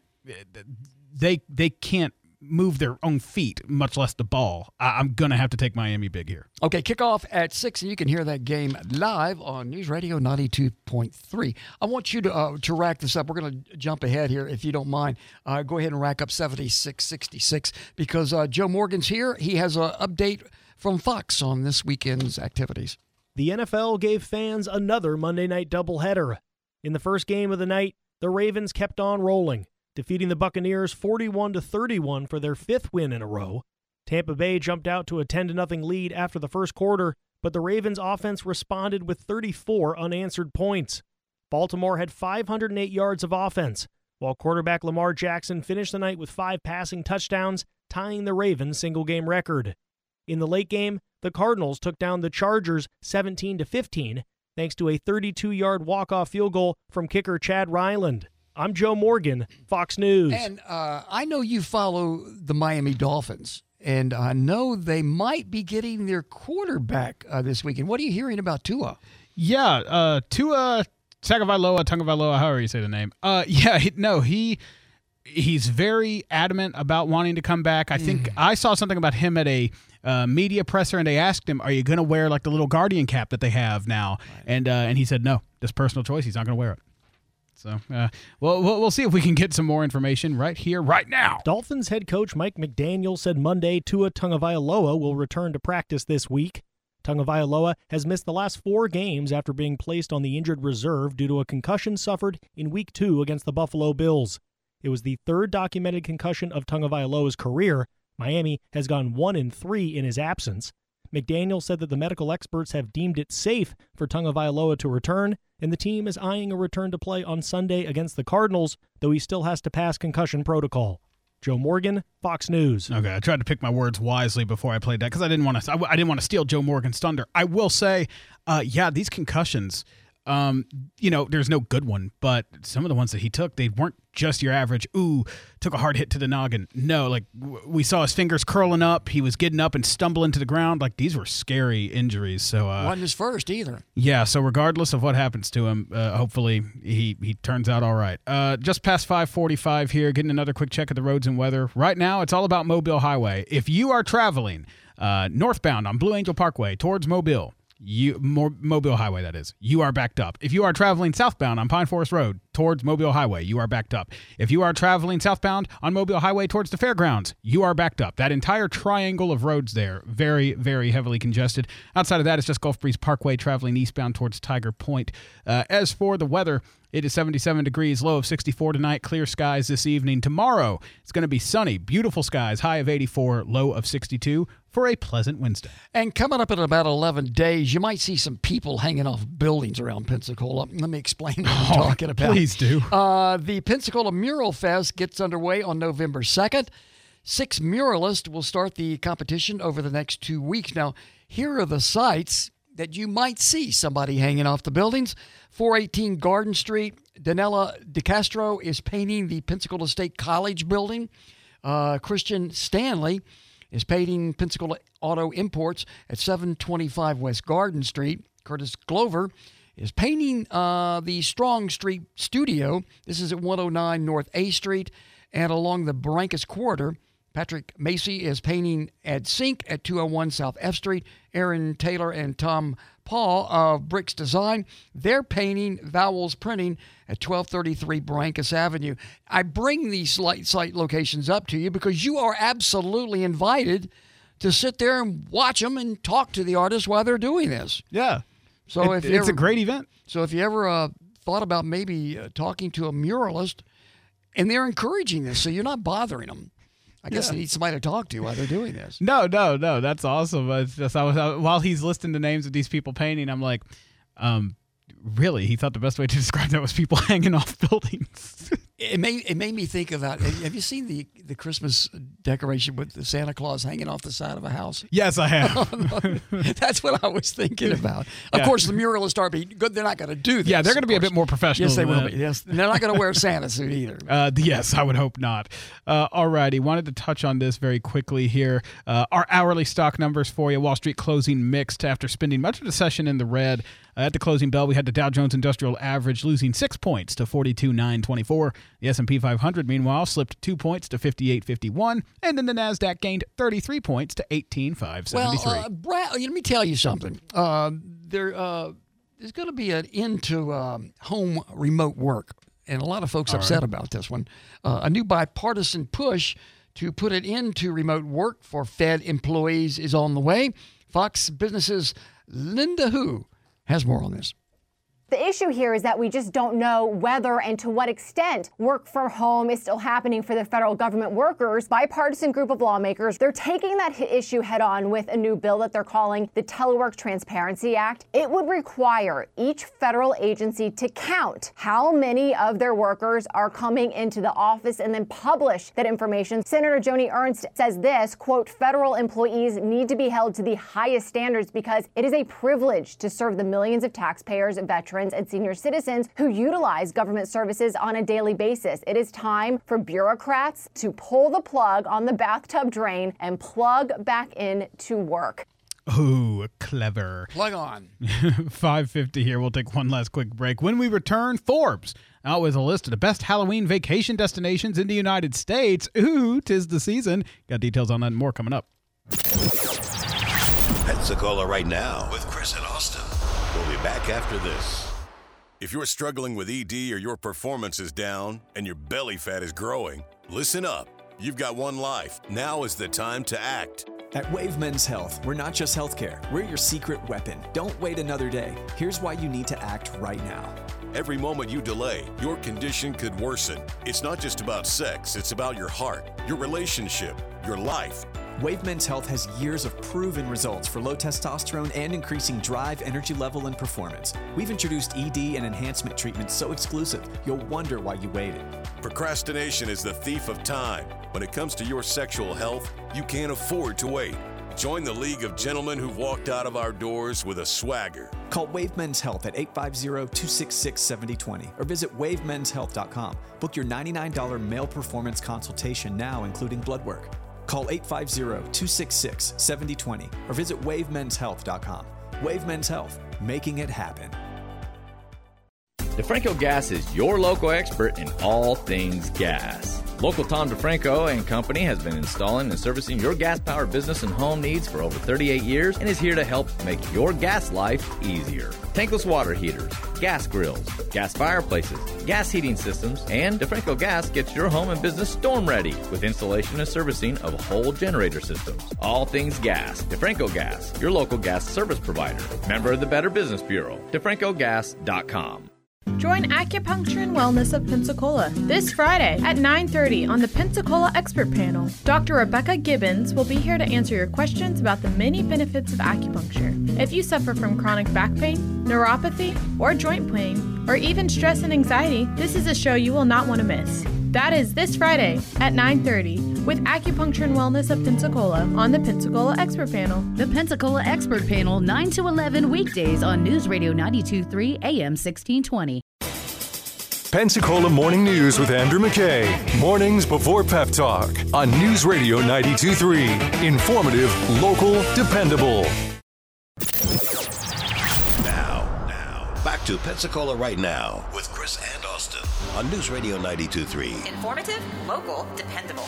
they they can't move their own feet, much less the ball. I, I'm going to have to take Miami big here. Okay, kickoff at six, and you can hear that game live on News Radio ninety-two point three. I want you to uh, to rack this up. We're going to jump ahead here, if you don't mind. Uh, go ahead and rack up seventy-six sixty-six because uh, Joe Morgan's here. He has an update from Fox on this weekend's activities. The N F L gave fans another Monday night doubleheader. In the first game of the night, the Ravens kept on rolling, defeating the Buccaneers forty-one to thirty-one for their fifth win in a row. Tampa Bay jumped out to a ten to nothing lead after the first quarter, but the Ravens' offense responded with thirty-four unanswered points. Baltimore had five hundred eight yards of offense, while quarterback Lamar Jackson finished the night with five passing touchdowns, tying the Ravens' single-game record. In the late game, the Cardinals took down the Chargers seventeen to fifteen, thanks to a thirty-two-yard walk-off field goal from kicker Chad Ryland. I'm Joe Morgan, Fox News. And uh, I know you follow the Miami Dolphins, and I know they might be getting their quarterback uh, this weekend. What are you hearing about Tua? Yeah, uh, Tua Tagovailoa, Tagovailoa, however you say the name. Uh, yeah, he, no, he he's very adamant about wanting to come back. I think mm. I saw something about him at a uh, media presser, and they asked him, "Are you going to wear like the little Guardian cap that they have now?" Right. And uh, and he said, "No, this personal choice. He's not going to wear it." So, uh, well, we'll see if we can get some more information right here, right now. Dolphins head coach Mike McDaniel said Monday Tua Tagovailoa will return to practice this week. Tagovailoa has missed the last four games after being placed on the injured reserve due to a concussion suffered in Week two against the Buffalo Bills. It was the third documented concussion of Tagovailoa's career. Miami has gone one and three in his absence. McDaniel said that the medical experts have deemed it safe for Tagovailoa to return, and the team is eyeing a return to play on Sunday against the Cardinals, though he still has to pass concussion protocol. Joe Morgan, Fox News. Okay, I tried to pick my words wisely before I played that because I didn't want to. I, I didn't want to steal Joe Morgan's thunder. I will say, uh, yeah, these concussions. Um, you know, there's no good one, but some of the ones that he took, they weren't just your average, ooh, took a hard hit to the noggin. No, like w- we saw his fingers curling up. He was getting up and stumbling to the ground. Like these were scary injuries. So, uh, wasn't his first either. Yeah. So regardless of what happens to him, uh, hopefully he, he turns out all right. Uh, just past five forty-five here, getting another quick check of the roads and weather. Right now, it's all about Mobile Highway. If you are traveling, uh, northbound on Blue Angel Parkway towards Mobile, You more Mobile Highway, that is. You are backed up. If you are traveling southbound on Pine Forest Road towards Mobile Highway, you are backed up. If you are traveling southbound on Mobile Highway towards the fairgrounds, you are backed up. That entire triangle of roads there, very, very heavily congested. Outside of that, it's just Gulf Breeze Parkway traveling eastbound towards Tiger Point. Uh, as for the weather, it is seventy-seven degrees, low of sixty-four tonight, clear skies this evening. Tomorrow, it's going to be sunny, beautiful skies, high of eighty-four, low of sixty-two for a pleasant Wednesday. And coming up in about eleven days, you might see some people hanging off buildings around Pensacola. Let me explain what I'm oh, talking about. Please do. Uh, the Pensacola Mural Fest gets underway on November second. Six muralists will start the competition over the next two weeks. Now, here are the sites that you might see somebody hanging off the buildings. four eighteen Garden Street, Danella DeCastro is painting the Pensacola State College building. Uh, Christian Stanley is painting Pensacola Auto Imports at seven twenty-five West Garden Street. Curtis Glover is painting uh, the Strong Street Studio. This is at one oh nine North A Street. And along the Barrancas Quarter, Patrick Macy is painting Ed Sink at two oh one South F Street. Aaron Taylor and Tom Paul of Bricks Design, they're painting Vowels Printing at twelve thirty-three Barrancas Avenue. I bring these site locations up to you because you are absolutely invited to sit there and watch them and talk to the artists while they're doing this. Yeah. So it, if it's ever, a great event. So if you ever uh, thought about maybe uh, talking to a muralist, and they're encouraging this, so you're not bothering them. I guess yeah. they need somebody to talk to while they're doing this. No, no, no. That's awesome. It's just I was I, while he's listing the names of these people painting, I'm like, um, really? He thought the best way to describe that was people hanging off buildings. It made it made me think about. Have you seen the the Christmas decoration with the Santa Claus hanging off the side of a house? Yes, I have. That's what I was thinking about. Of Yeah. course, the muralists are be good. They're not going to do this. Yeah, they're going to of be a course. bit more professional. Yes, they than will that. be. Yes, they're not going to wear a Santa suit either. Uh, yes, I would hope not. Uh, all righty. Wanted to touch on this very quickly here. Uh, our hourly stock numbers for you. Wall Street closing mixed after spending much of the session in the red. Uh, at the closing bell, we had the Dow Jones Industrial Average losing six points to forty-two thousand nine hundred twenty-four. The S and P five hundred, meanwhile, slipped two points to fifty-eight fifty-one. And then the NASDAQ gained thirty-three points to eighteen thousand five hundred seventy-three. Well, uh, Brad, let me tell you something. Uh, there, uh, there's going to be an end to um, home remote work, and a lot of folks All upset right. about this one. Uh, a new bipartisan push to put it into remote work for Fed employees is on the way. Fox Business's Linda Hu has more on this. The issue here is that we just don't know whether and to what extent work from home is still happening for the federal government workers. Bipartisan group of lawmakers, they're taking that h- issue head on with a new bill that they're calling the Telework Transparency Act. It would require each federal agency to count how many of their workers are coming into the office and then publish that information. Senator Joni Ernst says this, quote, federal employees need to be held to the highest standards because it is a privilege to serve the millions of taxpayers, veterans, and senior citizens who utilize government services on a daily basis. It is time for bureaucrats to pull the plug on the bathtub drain and plug back in to work. Ooh, clever. Plug on. five fifty here. We'll take one last quick break. When we return, Forbes out with a list of the best Halloween vacation destinations in the United States. Ooh, 'tis the season. Got details on that and more coming up. Pensacola right now with Chris and Austin. We'll be back after this. If you're struggling with E D or your performance is down and your belly fat is growing, listen up. You've got one life. Now is the time to act. At Wave Men's Health, we're not just healthcare. We're your secret weapon. Don't wait another day. Here's why you need to act right now. Every moment you delay, your condition could worsen. It's not just about sex, it's about your heart, your relationship, your life. Wave Men's Health has years of proven results for low testosterone and increasing drive, energy level, and performance. We've introduced E D and enhancement treatments so exclusive, you'll wonder why you waited. Procrastination is the thief of time. When it comes to your sexual health, you can't afford to wait. Join the League of Gentlemen who've walked out of our doors with a swagger. Call Wave Men's Health at eight five zero, two six six, seven zero two zero or visit wave mens health dot com. Book your ninety-nine dollars male performance consultation now, including blood work. Call eight five zero, two six six, seven zero two zero or visit wave mens health dot com. Wave Men's Health, making it happen. DeFranco Gas is your local expert in all things gas. Local Tom DeFranco and Company has been installing and servicing your gas-powered business and home needs for over thirty-eight years and is here to help make your gas life easier. Tankless water heaters, gas grills, gas fireplaces, gas heating systems, and DeFranco Gas gets your home and business storm ready with installation and servicing of whole generator systems. All things gas. DeFranco Gas, your local gas service provider. Member of the Better Business Bureau. DeFranco Gas dot com. Join Acupuncture and Wellness of Pensacola this Friday at nine thirty on the Pensacola Expert Panel. Doctor Rebecca Gibbons will be here to answer your questions about the many benefits of acupuncture. If you suffer from chronic back pain, neuropathy, or joint pain, or even stress and anxiety, this is a show you will not want to miss. That is this Friday at nine thirty with Acupuncture and Wellness of Pensacola on the Pensacola Expert Panel. The Pensacola Expert Panel, nine to eleven weekdays on News Radio ninety-two point three A M sixteen twenty. Pensacola Morning News with Andrew McKay. Mornings before Pep Talk on News Radio ninety-two point three. Informative, local, dependable. Now, now, back to Pensacola right now with Chris and Austin on News Radio ninety-two point three. Informative, local, dependable.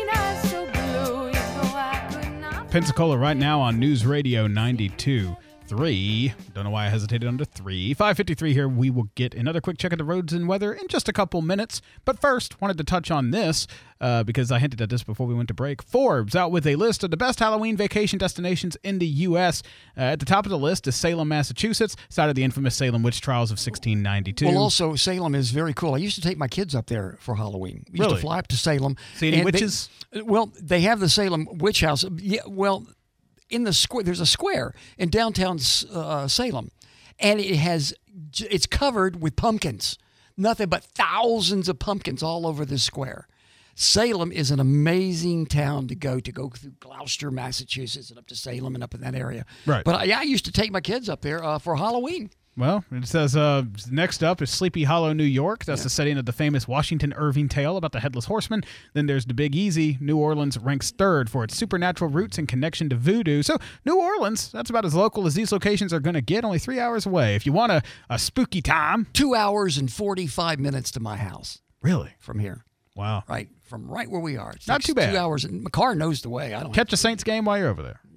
Pensacola right now on News Radio ninety-two point three. Don't know why I hesitated under three. five fifty-three here. We will get another quick check of the roads and weather in just a couple minutes. But first, wanted to touch on this uh, because I hinted at this before we went to break. Forbes out with a list of the best Halloween vacation destinations in the U S Uh, at the top of the list is Salem, Massachusetts, site of the infamous Salem witch trials of sixteen ninety-two. Well, also, Salem is very cool. I used to take my kids up there for Halloween. We used Really? to fly up to Salem. See any and witches? They, well, they have the Salem Witch House. Yeah, well, in the square, there's a square in downtown uh, Salem, and it has it's covered with pumpkins. Nothing but thousands of pumpkins all over this square. Salem is an amazing town to go to. Go through Gloucester, Massachusetts, and up to Salem and up in that area. Right. But I, yeah, I used to take my kids up there uh, for Halloween. Well, it says uh, next up is Sleepy Hollow, New York. That's yeah. the setting of the famous Washington Irving tale about the Headless Horseman. Then there's the Big Easy. New Orleans ranks third for its supernatural roots and connection to voodoo. So New Orleans, that's about as local as these locations are going to get, only three hours away. If you want a, a spooky time. Two hours and forty-five minutes to my house. Really? From here. Wow. Right, from right where we are. It's Not like too bad. Two hours, and my car knows the way. I don't Catch a Saints game while you're over there.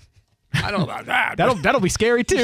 I don't know about that. that'll that'll be scary too.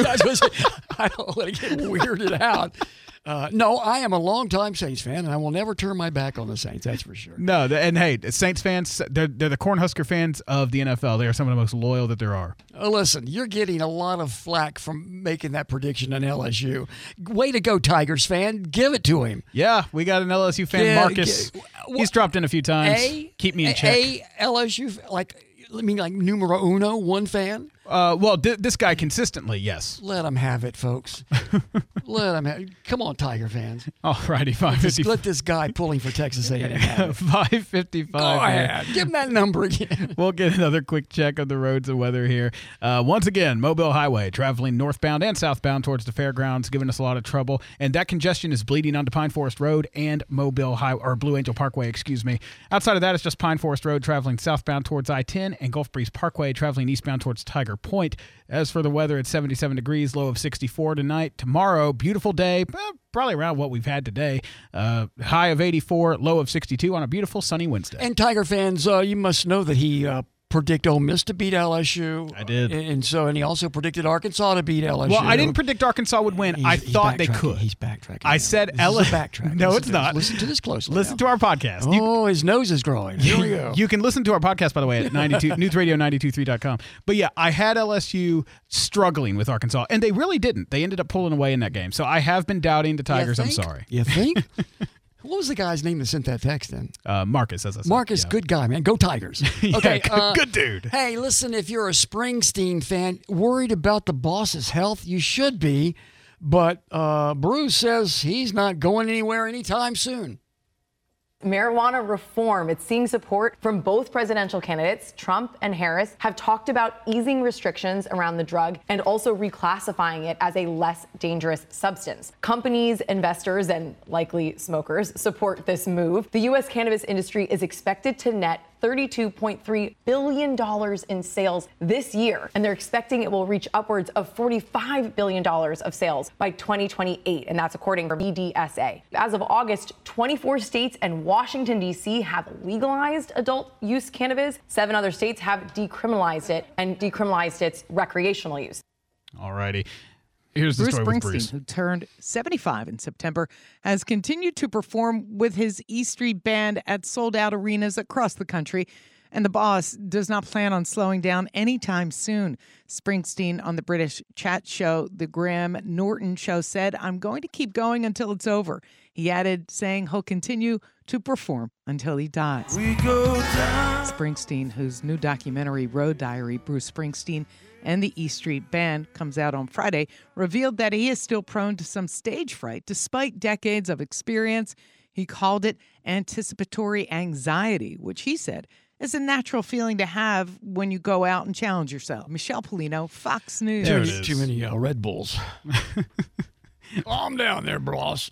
I don't let it get weirded out. Uh, no, I am a longtime Saints fan, and I will never turn my back on the Saints. That's for sure. No, and hey, Saints fans, they're they're the Cornhusker fans of the N F L. They are some of the most loyal that there are. Uh, listen, you're getting a lot of flack from making that prediction on L S U. Way to go, Tigers fan! Give it to him. Yeah, we got an L S U fan, Yeah, Marcus. g- He's dropped in a few times. A, Keep me in a, check. A L S U, like I mean, like numero uno, one fan. Uh, well, th- this guy consistently, yes. Let him have it, folks. Let him have it. Come on, Tiger fans. All righty, five fifty. Let this guy pulling for Texas A and M have it. five fifty-five. Go ahead. Give him that number again. We'll get another quick check of the roads and weather here. Uh, once again, Mobile Highway traveling northbound and southbound towards the fairgrounds, giving us a lot of trouble. And that congestion is bleeding onto Pine Forest Road and Mobile Highway, or Blue Angel Parkway, excuse me. Outside of that, it's just Pine Forest Road traveling southbound towards I ten and Gulf Breeze Parkway traveling eastbound towards Tiger Point. As for the weather, it's seventy-seven degrees, low of sixty-four tonight. Tomorrow, beautiful day, eh, probably around what we've had today. Uh, high of eighty-four, low of sixty-two on a beautiful sunny Wednesday. And Tiger fans, uh, you must know that he uh, predicted Ole Miss to beat L S U. I did. And, and so, and he also predicted Arkansas to beat L S U. Well, I didn't predict Arkansas would win. He's, I he's thought they backtracking. could. He's backtracking. I said this L S U. is a backtrack. No, listen it's to not. This. Listen to this closely. Listen now. to our podcast. You, Oh, his nose is growing. Here we go. you can listen to our podcast, by the way, at ninety-two news radio nine two three dot com. But yeah, I had L S U struggling with Arkansas, and they really didn't. They ended up pulling away in that game. So I have been doubting the Tigers. I'm think? sorry. You think? What was the guy's name that sent that text then? Uh, Marcus, as I said. Marcus, yeah. good guy, man. Go Tigers. Yeah, Okay, good- uh, good dude. Hey, listen, if you're a Springsteen fan, worried about the boss's health, you should be. But uh, Bruce says he's not going anywhere anytime soon. Marijuana reform, it's seeing support from both presidential candidates. Trump and Harris have talked about easing restrictions around the drug and also reclassifying it as a less dangerous substance. Companies, investors, and likely smokers support this move. The U S cannabis industry is expected to net thirty-two point three billion dollars in sales this year, and they're expecting it will reach upwards of forty-five billion dollars of sales by twenty twenty-eight, and that's according to B D S A. As of August, twenty-four states and Washington, D C have legalized adult use cannabis. Seven other states have decriminalized it and decriminalized its recreational use. All righty. Here's the Bruce story with Springsteen, Bruce. who turned seventy-five in September, has continued to perform with his E Street Band at sold-out arenas across the country, and the boss does not plan on slowing down anytime soon. Springsteen on the British chat show The Graham Norton Show said, "I'm going to keep going until it's over." He added, saying he'll continue to perform until he dies. We go down. Springsteen, whose new documentary, Road Diary, Bruce Springsteen and the E Street Band, comes out on Friday, revealed that he is still prone to some stage fright despite decades of experience. He called it anticipatory anxiety, which he said is a natural feeling to have when you go out and challenge yourself. Michelle Polino, Fox News. Too many, too many uh, Red Bulls. Calm down there, boss.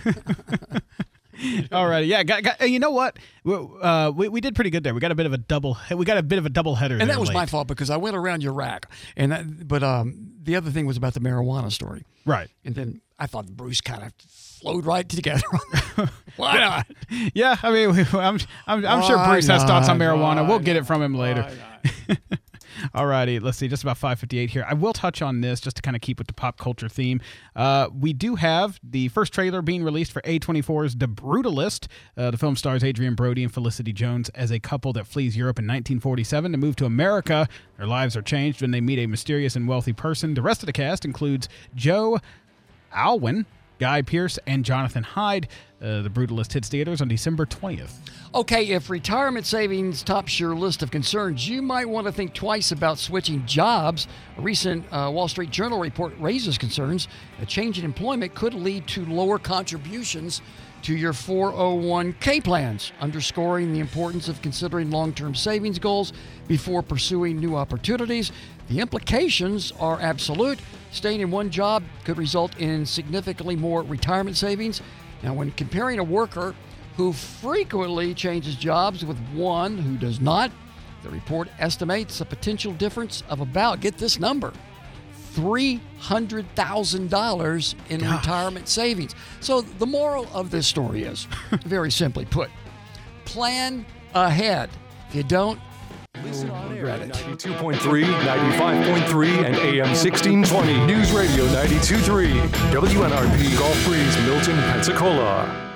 All right, yeah. Got, got, you know what? We, uh, we we did pretty good there. We got a bit of a double. We got a bit of a double header. And there that was late. my fault because I went around your rack. And that, but um, the other thing was about the marijuana story. Right. And then I thought Bruce kind of flowed right together. Why not? Yeah, I mean, we, I'm I'm, I'm sure Why Bruce has thoughts on not? marijuana. Why we'll get it from him later. All righty, let's see, just about five fifty-eight here. I will touch on this just to kind of keep with the pop culture theme. Uh, we do have the first trailer being released for A twenty-four's The Brutalist. Uh, the film stars Adrian Brody and Felicity Jones as a couple that flees Europe in nineteen forty-seven to move to America. Their lives are changed when they meet a mysterious and wealthy person. The rest of the cast includes Joe Alwyn, Guy Pearce, and Jonathan Hyde. Uh, the Brutalist hits theaters on December twentieth. Okay, if retirement savings tops your list of concerns, you might want to think twice about switching jobs. A recent uh, Wall Street Journal report raises concerns. A change in employment could lead to lower contributions to your four oh one k plans, underscoring the importance of considering long-term savings goals before pursuing new opportunities. The implications are absolute. Staying in one job could result in significantly more retirement savings. Now, when comparing a worker who frequently changes jobs with one who does not, the report estimates a potential difference of about, get this number, three hundred thousand dollars in Gosh. retirement savings. So the moral of this story is, very simply put, plan ahead. If you don't, Listen on air at ninety-two point three, ninety-five point three, and A M sixteen twenty. News Radio ninety-two point three. W N R P Gulf Breeze, Milton, Pensacola.